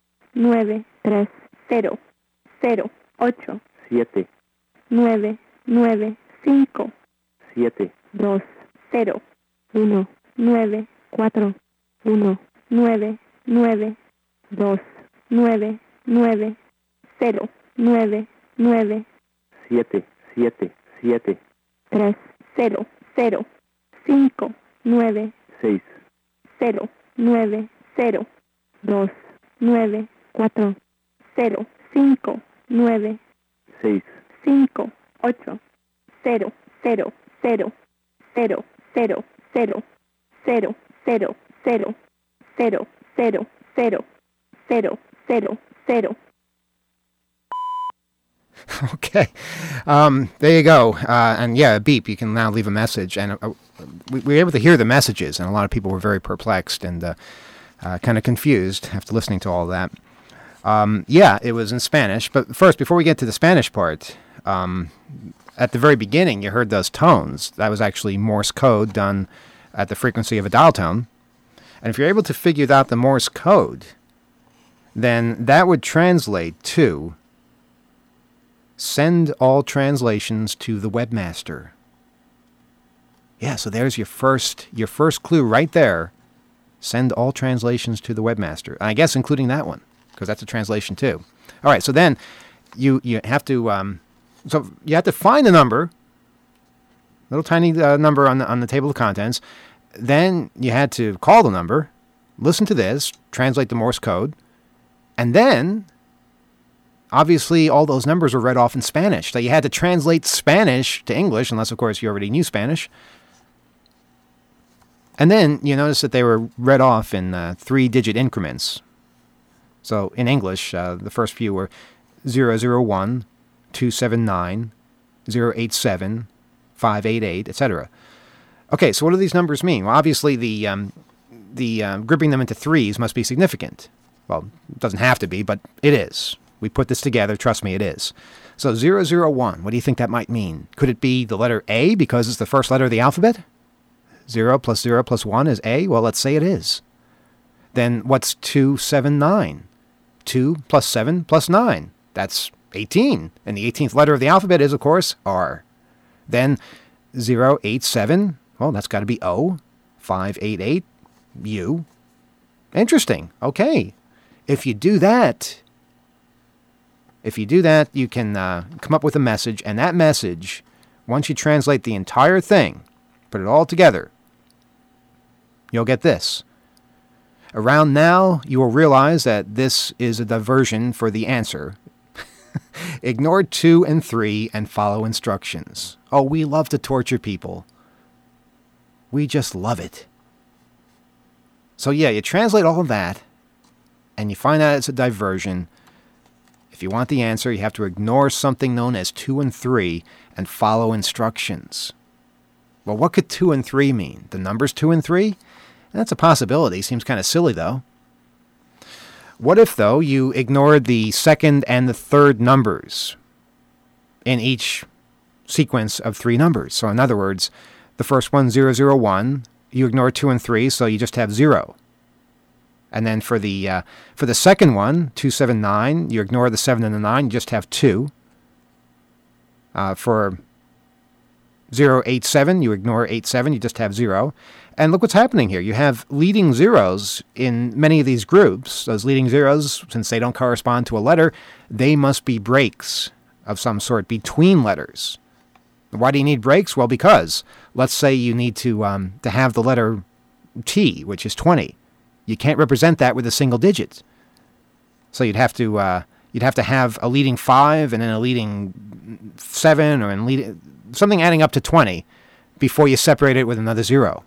nueve, tres, cero, cero, ocho, siete, nueve, nueve, cinco, siete, dos, cero, uno, nueve, cuatro, uno, nueve, nueve, dos, nueve, nueve, cero, nueve, nueve, siete, siete, siete, tres, cero, cero, cinco, nueve, seis, cero, nueve, cero, dos, nueve, cuatro, cero, cinco, nueve, seis, cinco, ocho, cero, cero, cero, cero, cero, cero, cero, cero, cero, cero, cero, cero, cero, cero, cero. Okay. Um, there you go. Uh, and yeah, a beep. You can now leave a message. And uh, we, we were able to hear the messages, and a lot of people were very perplexed and uh, uh, kind of confused after listening to all that. Um, yeah, it was in Spanish. But first, before we get to the Spanish part, um, at the very beginning, you heard those tones. That was actually Morse code done at the frequency of a dial tone. And if you're able to figure out the Morse code, then that would translate to send all translations to the webmaster. Yeah, so there's your first your first clue right there. Send all translations to the webmaster. And I guess including that one, because that's a translation too. All right, so then you you have to um, so you have to find the number, little tiny uh, number on the on the table of contents. Then you had to call the number, listen to this, translate the Morse code, and then obviously all those numbers were read off in Spanish. So you had to translate Spanish to English, unless of course you already knew Spanish. And then you notice that they were read off in uh, three-digit increments. So in English, uh, the first few were zero zero one, two seven nine, zero eight seven, five eight eight, et cetera. Okay, so what do these numbers mean? Well, obviously the um, the um, grouping them into threes must be significant. Well, it doesn't have to be, but it is. We put this together. Trust me, it is. So zero zero one, what do you think that might mean? Could it be the letter A because it's the first letter of the alphabet? zero plus zero plus one is A? Well, let's say it is. Then what's two seven nine? two plus seven plus nine. That's eighteen. And the eighteenth letter of the alphabet is, of course, R. Then zero eight seven, well, that's got to be O. five eight eight, U. Interesting. Okay. If you do that, if you do that, you can uh, come up with a message, and that message, once you translate the entire thing, put it all together, you'll get this. Around now, you will realize that this is a diversion for the answer. Ignore two and three and follow instructions. Oh, we love to torture people. We just love it. So yeah, you translate all of that, and you find out it's a diversion. If you want the answer, you have to ignore something known as two and three and follow instructions. Well, what could two and three mean? The numbers two and three? That's a possibility. Seems kind of silly, though. What if, though, you ignored the second and the third numbers in each sequence of three numbers? So, in other words, the first one, zero zero one, you ignore two and three, so you just have zero. And then for the uh, for the second one, two seven nine, you ignore the seven and the nine, you just have two. Uh, for zero eight seven, you ignore eight seven, you just have zero. And look what's happening here. You have leading zeros in many of these groups. Those leading zeros, since they don't correspond to a letter, they must be breaks of some sort between letters. Why do you need breaks? Well, because let's say you need to um, to have the letter T, which is twenty. You can't represent that with a single digit. So you'd have to uh, you'd have to have a leading five and then a leading seven or in lead, something adding up to twenty before you separate it with another zero.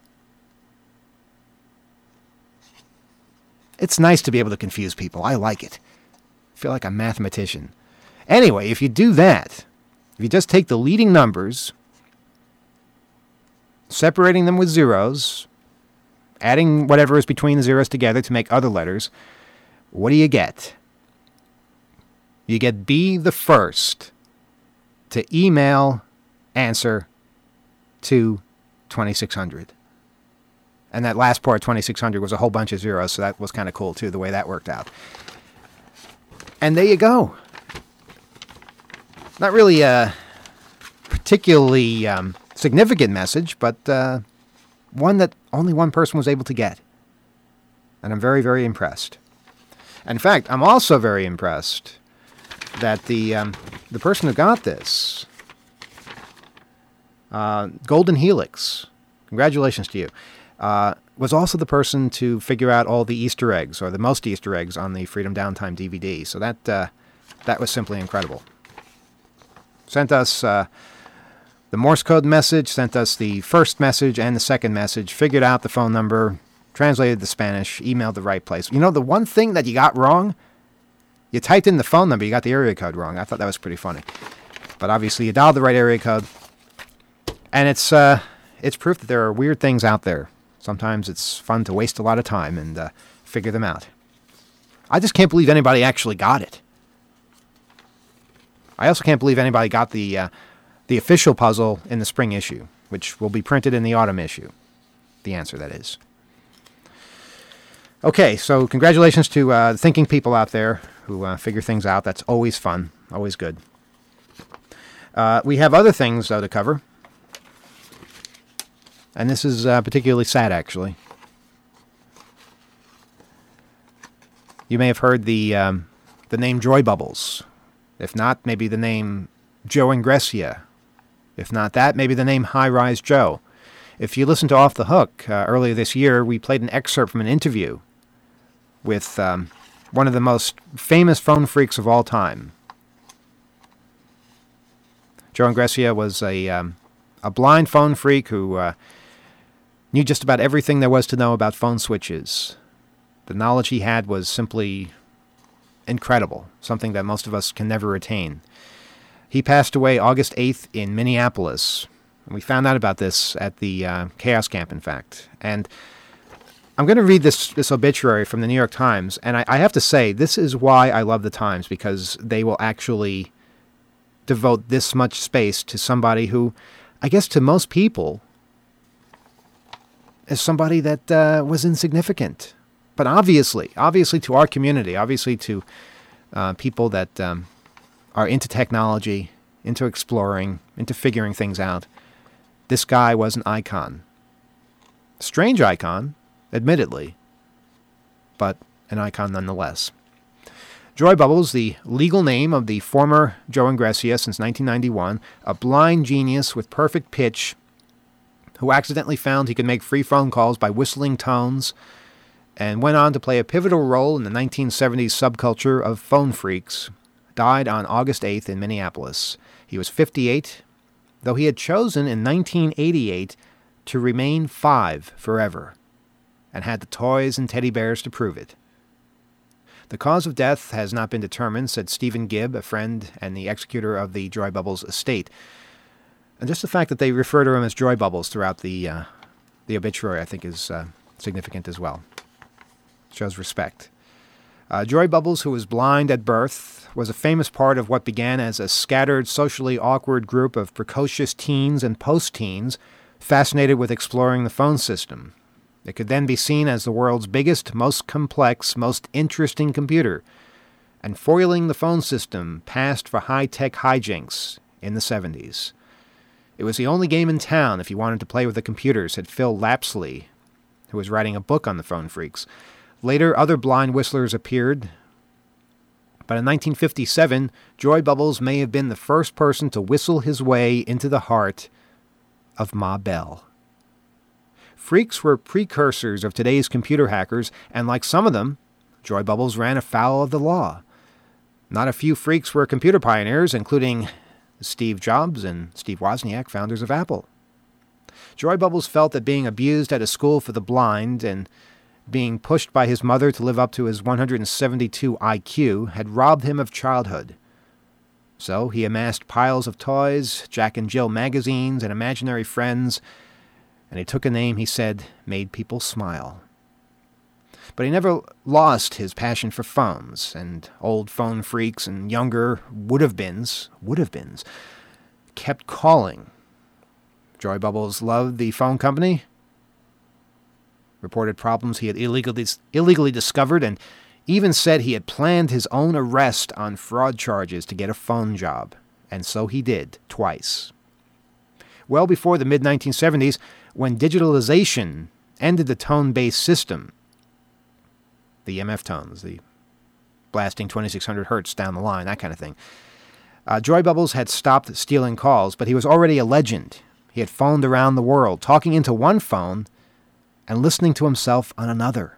It's nice to be able to confuse people. I like it. I feel like a mathematician. Anyway, if you do that, if you just take the leading numbers, separating them with zeros, adding whatever is between the zeros together to make other letters, what do you get? You get B the first to email answer to twenty-six hundred. And that last part, twenty-six hundred, was a whole bunch of zeros, so that was kind of cool, too, the way that worked out. And there you go. Not really a particularly um, significant message, but uh, one that only one person was able to get. And I'm very, very impressed. In fact, I'm also very impressed that the um, the person who got this, uh, Golden Helix, congratulations to you, uh, was also the person to figure out all the Easter eggs, or the most Easter eggs, on the Freedom Downtime D V D. So that uh, that was simply incredible. Sent us uh, the Morse code message, sent us the first message and the second message, figured out the phone number, translated the Spanish, emailed the right place. You know, the one thing that you got wrong, you typed in the phone number, you got the area code wrong. I thought that was pretty funny. But obviously you dialed the right area code. And it's uh, it's proof that there are weird things out there. Sometimes it's fun to waste a lot of time and uh, figure them out. I just can't believe anybody actually got it. I also can't believe anybody got the uh, the official puzzle in the spring issue, which will be printed in the autumn issue. The answer, that is. Okay, so congratulations to uh, thinking people out there who uh, figure things out. That's always fun, always good. Uh, we have other things, though, to cover. And this is uh, particularly sad, actually. You may have heard the um, the name Joy Bubbles. If not, maybe the name Joe Ingressia. If not that, maybe the name High Rise Joe. If you listen to Off the Hook, uh, earlier this year, we played an excerpt from an interview with um, one of the most famous phone freaks of all time. Joe Ingressia was a, um, a blind phone freak who uh, knew just about everything there was to know about phone switches. The knowledge he had was simply incredible, something that most of us can never attain. He passed away August eighth in Minneapolis. And we found out about this at the uh, Chaos Camp, in fact. And I'm going to read this, this obituary from the New York Times, and I, I have to say, this is why I love the Times, because they will actually devote this much space to somebody who, I guess to most people, is somebody that uh, was insignificant. But obviously, obviously to our community, obviously to uh, people that um, are into technology, into exploring, into figuring things out, this guy was an icon. Strange icon, admittedly, but an icon nonetheless. Joy Bubbles, the legal name of the former Joe Ingressia since nineteen ninety-one, a blind genius with perfect pitch who accidentally found he could make free phone calls by whistling tones, and went on to play a pivotal role in the nineteen seventies subculture of phone freaks, died on August eighth in Minneapolis. He was fifty-eight, though he had chosen in nineteen eighty-eight to remain five forever, and had the toys and teddy bears to prove it. The cause of death has not been determined, said Stephen Gibb, a friend and the executor of the Joy Bubbles estate. And just the fact that they refer to him as Joy Bubbles throughout the uh, the obituary, I think, is uh, significant as well. Shows respect. Uh, Joy Bubbles, who was blind at birth, was a famous part of what began as a scattered, socially awkward group of precocious teens and post-teens fascinated with exploring the phone system. It could then be seen as the world's biggest, most complex, most interesting computer, and foiling the phone system passed for high-tech hijinks in the seventies. It was the only game in town if you wanted to play with the computer, said Phil Lapsley, who was writing a book on the phone freaks. Later, other blind whistlers appeared, but in nineteen fifty-seven, Joy Bubbles may have been the first person to whistle his way into the heart of Ma Bell. Freaks were precursors of today's computer hackers, and like some of them, Joy Bubbles ran afoul of the law. Not a few freaks were computer pioneers, including Steve Jobs and Steve Wozniak, founders of Apple. Joy Bubbles felt that being abused at a school for the blind and being pushed by his mother to live up to his one hundred seventy-two I Q had robbed him of childhood. So he amassed piles of toys, Jack and Jill magazines, and imaginary friends, and he took a name he said made people smile. But he never lost his passion for phones, and old phone freaks and younger would-have-beens, would-have-beens, kept calling. Joy Bubbles loved the phone company, reported problems he had illegally, illegally discovered, and even said he had planned his own arrest on fraud charges to get a phone job. And so he did, twice. Well before the mid nineteen seventies, when digitalization ended the tone-based system, the M F tones, the blasting twenty-six hundred hertz down the line, that kind of thing, uh, Joy Bubbles had stopped stealing calls, but he was already a legend. He had phoned around the world, talking into one phone and listening to himself on another.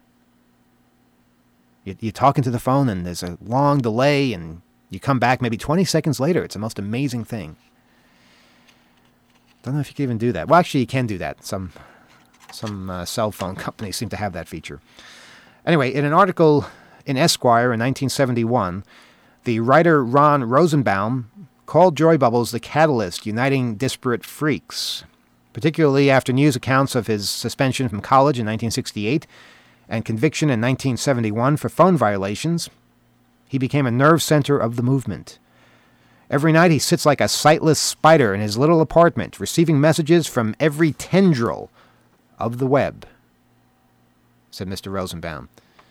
You, you talk into the phone and there's a long delay and you come back maybe twenty seconds later. It's the most amazing thing. Don't know if you can even do that. Well, actually, you can do that. Some some uh, cell phone companies seem to have that feature. Anyway, in an article in Esquire in nineteen seventy-one, the writer Ron Rosenbaum called Joy Bubbles the catalyst uniting disparate freaks, particularly after news accounts of his suspension from college in nineteen sixty-eight and conviction in nineteen seventy-one for phone violations. He became a nerve center of the movement. Every night he sits like a sightless spider in his little apartment, receiving messages from every tendril of the web, said Mister Rosenbaum.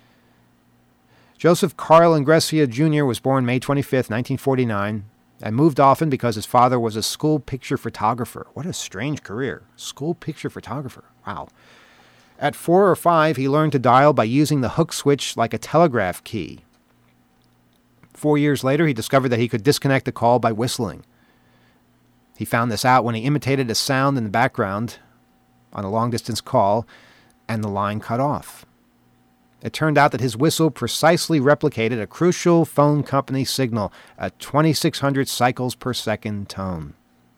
Joseph Carl Ingressia Junior was born May twenty-fifth, nineteen forty-nine, and moved often because his father was a school picture photographer. What a strange career. School picture photographer. Wow. At four or five, he learned to dial by using the hook switch like a telegraph key. Four years later, he discovered that he could disconnect the call by whistling. He found this out when he imitated a sound in the background on a long-distance call, and the line cut off. It turned out that his whistle precisely replicated a crucial phone company signal, a twenty-six hundred cycles per second tone.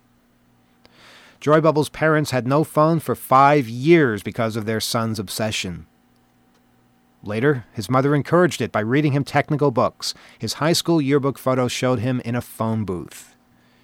Joy Bubble's parents had no phone for five years because of their son's obsession. Later, his mother encouraged it by reading him technical books. His high school yearbook photos showed him in a phone booth.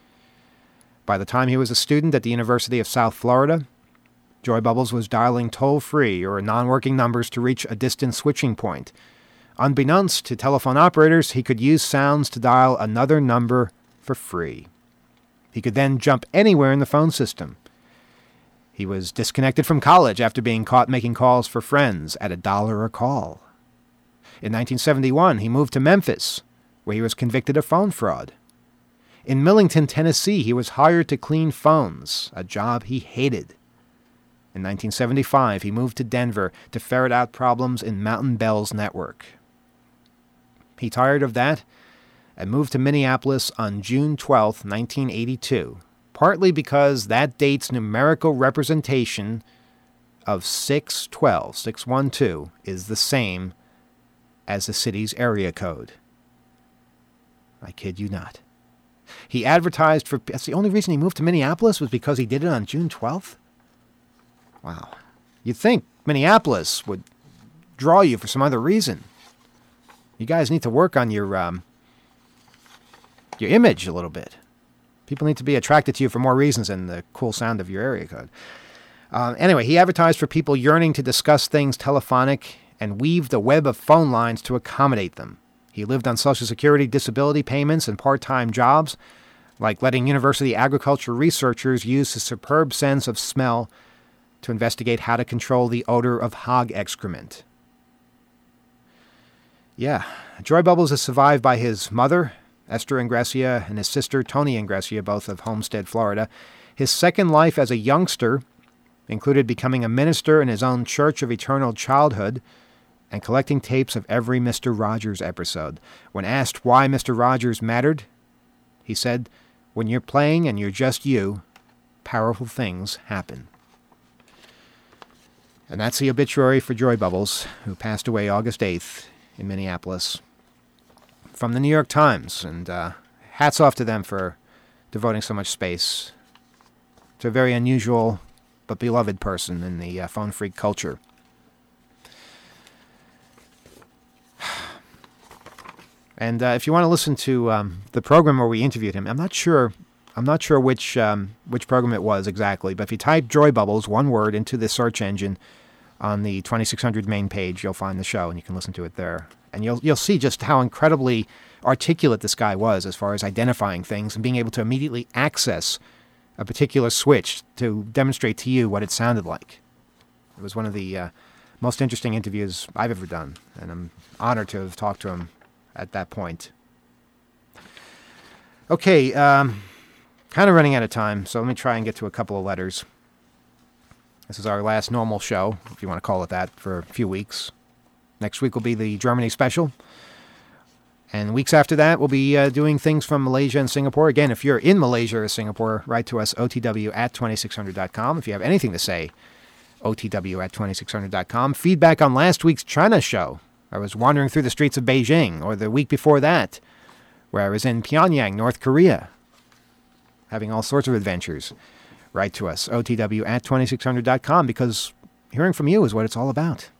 By the time he was a student at the University of South Florida, Joy Bubbles was dialing toll-free or non-working numbers to reach a distant switching point. Unbeknownst to telephone operators, he could use sounds to dial another number for free. He could then jump anywhere in the phone system. He was disconnected from college after being caught making calls for friends at a dollar a call. In nineteen seventy-one, he moved to Memphis, where he was convicted of phone fraud. In Millington, Tennessee, he was hired to clean phones, a job he hated. In nineteen seventy-five, he moved to Denver to ferret out problems in Mountain Bell's network. He tired of that and moved to Minneapolis on June twelfth, nineteen eighty-two, partly because that date's numerical representation of six twelve, six one two, is the same as the city's area code. I kid you not. He advertised for... That's the only reason he moved to Minneapolis was because he did it on June twelfth? Wow. You'd think Minneapolis would draw you for some other reason. You guys need to work on your um, your image a little bit. People need to be attracted to you for more reasons than the cool sound of your area code. Uh, anyway, he advertised for people yearning to discuss things telephonic and weaved a web of phone lines to accommodate them. He lived on Social Security disability payments and part-time jobs, like letting university agriculture researchers use his superb sense of smell to investigate how to control the odor of hog excrement. Yeah, Joy Bubbles is survived by his mother, Esther Ingressia, and his sister, Tony Ingressia, both of Homestead, Florida. His second life as a youngster included becoming a minister in his own Church of Eternal Childhood and collecting tapes of every Mister Rogers episode. When asked why Mister Rogers mattered, he said, "When you're playing and you're just you, powerful things happen." And that's the obituary for Joy Bubbles, who passed away August eighth in Minneapolis. From the New York Times, and uh, hats off to them for devoting so much space to a very unusual but beloved person in the uh, phone freak culture. And uh, if you want to listen to um, the program where we interviewed him, I'm not sure... I'm not sure which um, which program it was exactly, but if you type Joy Bubbles, one word, into the search engine on the twenty-six hundred main page, you'll find the show, and you can listen to it there. And you'll you'll see just how incredibly articulate this guy was as far as identifying things and being able to immediately access a particular switch to demonstrate to you what it sounded like. It was one of the uh, most interesting interviews I've ever done, and I'm honored to have talked to him at that point. Okay, um... kind of running out of time, so let me try and get to a couple of letters. This is our last normal show, if you want to call it that, for a few weeks. Next week will be the Germany special. And weeks after that, we'll be uh, doing things from Malaysia and Singapore. Again, if you're in Malaysia or Singapore, write to us, O T W at twenty-six hundred dot com. If you have anything to say, O T W at twenty-six hundred dot com. Feedback on last week's China show. I was wandering through the streets of Beijing, or the week before that, where I was in Pyongyang, North Korea, having all sorts of adventures. Write to us, O T W at twenty-six hundred dot com, because hearing from you is what it's all about.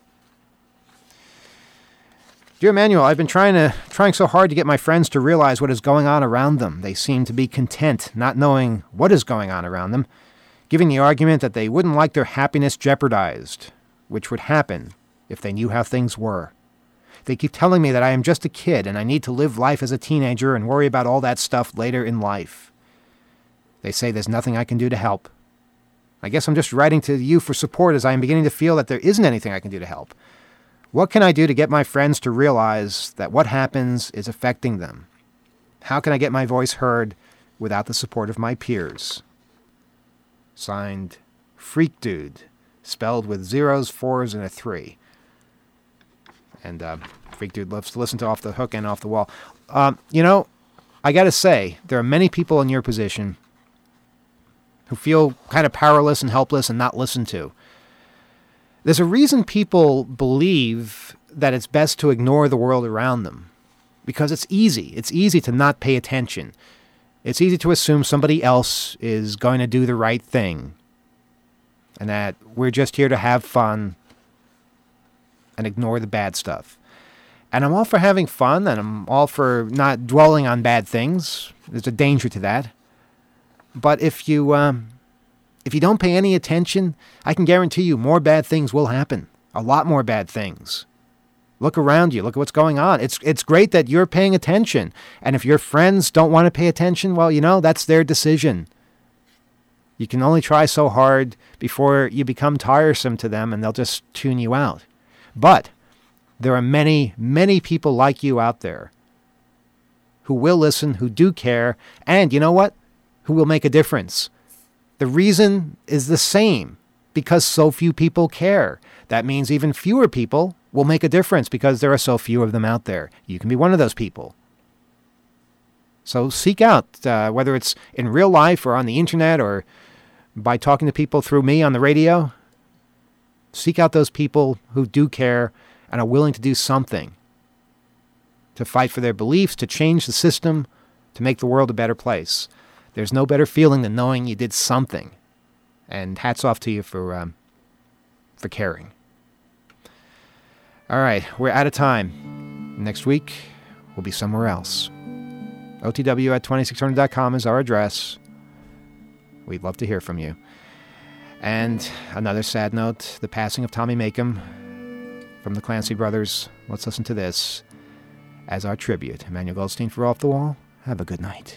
Dear Emmanuel, I've been trying to trying so hard to get my friends to realize what is going on around them. They seem to be content, not knowing what is going on around them, giving the argument that they wouldn't like their happiness jeopardized, which would happen if they knew how things were. They keep telling me that I am just a kid and I need to live life as a teenager and worry about all that stuff later in life. They say there's nothing I can do to help. I guess I'm just writing to you for support as I am beginning to feel that there isn't anything I can do to help. What can I do to get my friends to realize that what happens is affecting them? How can I get my voice heard without the support of my peers? Signed, Freak Dude, spelled with zeros, fours, and a three. And uh, Freak Dude loves to listen to Off the Hook and Off the Wall. Um, you know, I got to say, there are many people in your position who feel kind of powerless and helpless and not listened to. There's a reason people believe that it's best to ignore the world around them. Because it's easy. It's easy to not pay attention. It's easy to assume somebody else is going to do the right thing. And that we're just here to have fun and ignore the bad stuff. And I'm all for having fun, and I'm all for not dwelling on bad things. There's a danger to that. But if you um, if you don't pay any attention, I can guarantee you more bad things will happen. A lot more bad things. Look around you. Look at what's going on. It's it's great that you're paying attention. And if your friends don't want to pay attention, well, you know, that's their decision. You can only try so hard before you become tiresome to them and they'll just tune you out. But there are many, many people like you out there who will listen, who do care, and you know what? Who will make a difference. The reason is the same, because so few people care. That means even fewer people will make a difference because there are so few of them out there. You can be one of those people. So seek out, uh, whether it's in real life or on the internet or by talking to people through me on the radio, seek out those people who do care and are willing to do something to fight for their beliefs, to change the system, to make the world a better place. There's no better feeling than knowing you did something. And hats off to you for um, for caring. All right, we're out of time. Next week, we'll be somewhere else. O T W at twenty-six hundred dot com is our address. We'd love to hear from you. And another sad note, the passing of Tommy Makem from the Clancy Brothers. Let's listen to this as our tribute. Emmanuel Goldstein for Off the Wall. Have a good night.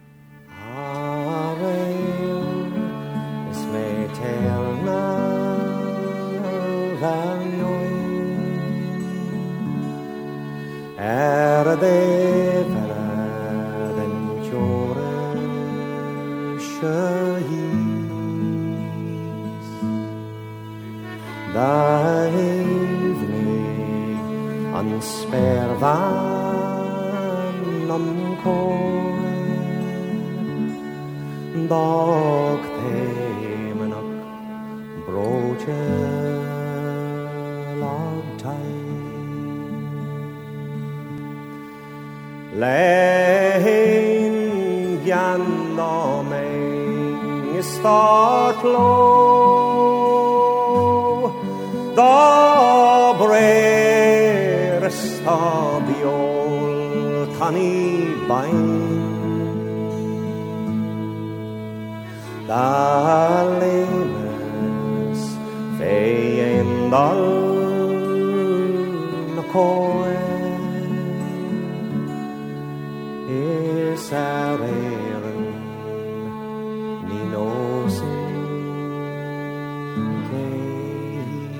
Er det verdenskjåre sjøis Da hevnig ansper vann om kåen Dag temen og bråkje lagtei Lein gjennom en startlå Da brer stabjål tann i bein Da lemes feiendal kåen Særeren Ninosen kei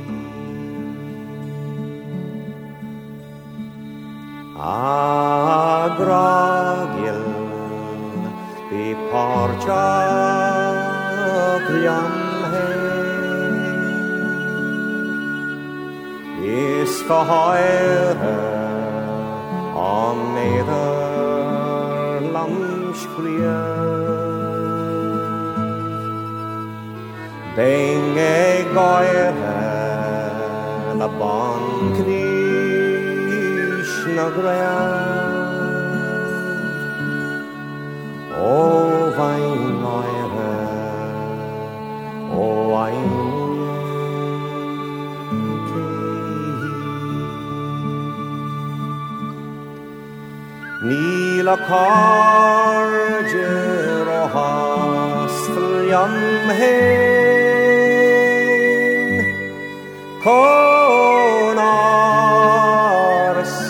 Agragil Vi parchak jamhei I skal høyre Om neder Benge goire la ban Krishna grea O vain goire O vain Nila karger og hastel jamhen Konar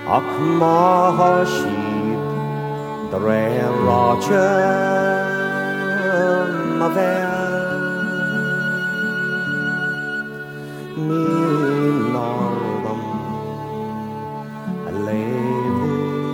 ach má síb dre ráte ma bheith ní nárdam a léimh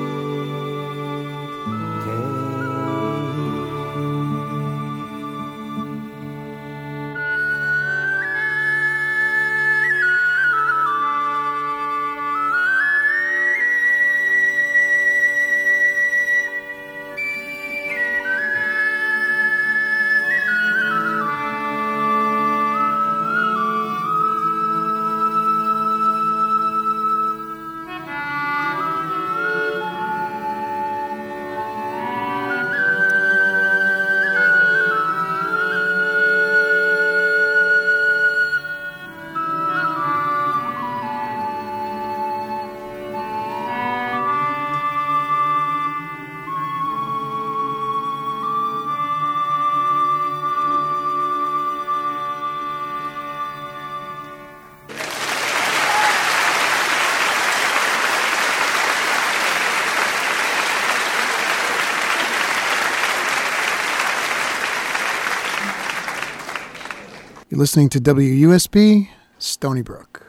You're listening to W U S B, Stony Brook.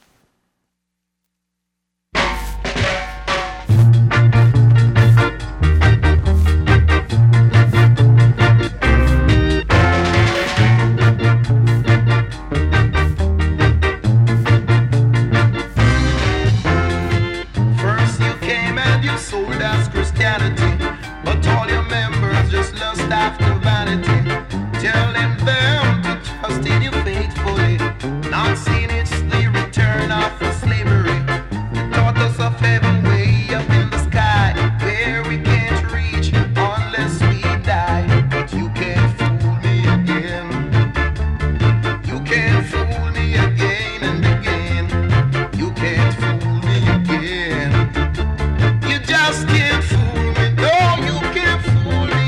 First you came and you sold us Christianity, but all your members just lust after vanity. Telling them to trust in you faithfully, not seeing it's the return of slavery. You taught us of heaven way up in the sky, where we can't reach unless we die. But you can't fool me again. You can't fool me again and again. You can't fool me again. You just can't fool me. No, you can't fool me.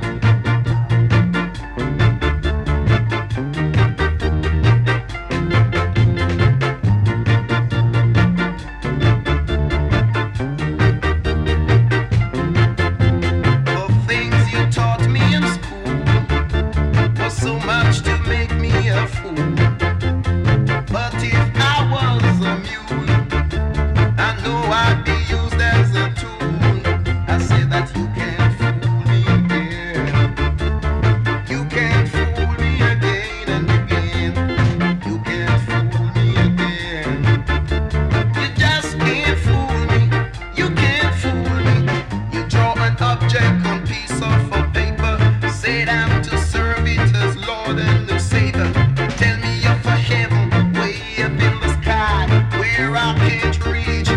The things you taught me in school was so much to make me a fool. But if I was a mule, I know I'd be used as a tool. I say that you can't fool me again. You can't fool me again and again. You can't fool me again. You just can't fool me. You can't fool me. You draw an object on piece of a paper, say I'm to serve it as Lord and the Savior. Tell me of a heaven way up in the sky where I can't reach